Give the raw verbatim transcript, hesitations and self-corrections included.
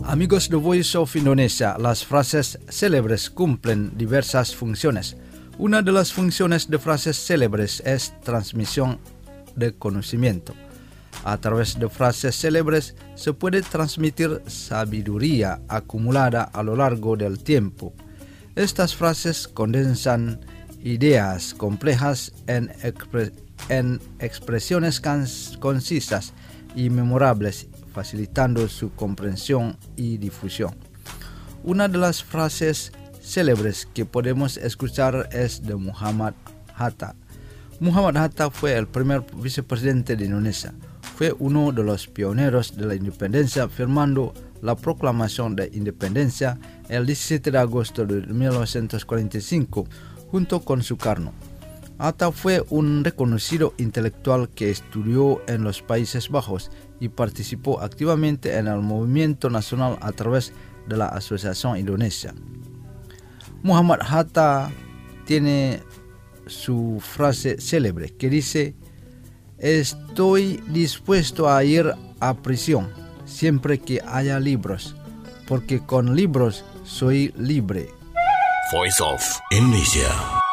Amigos de Voice of Indonesia, las frases célebres cumplen diversas funciones. Una de las funciones de frases célebres es transmisión de conocimiento. A través de frases célebres se puede transmitir sabiduría acumulada a lo largo del tiempo. Estas frases condensan ideas complejas en, expre- en expresiones cans- concisas y memorables, facilitando su comprensión y difusión. Una de las frases célebres que podemos escuchar es de Muhammad Hatta. Muhammad Hatta fue el primer vicepresidente de Indonesia. Fue uno de los pioneros de la independencia, firmando la proclamación de independencia el diecisiete de agosto de mil novecientos cuarenta y cinco, junto con Sukarno. Hatta fue un reconocido intelectual que estudió en los Países Bajos y participó activamente en el movimiento nacional a través de la Asociación Indonesia. Muhammad Hatta tiene su frase célebre que dice: "Estoy dispuesto a ir a prisión siempre que haya libros, porque con libros soy libre." Voice of Indonesia.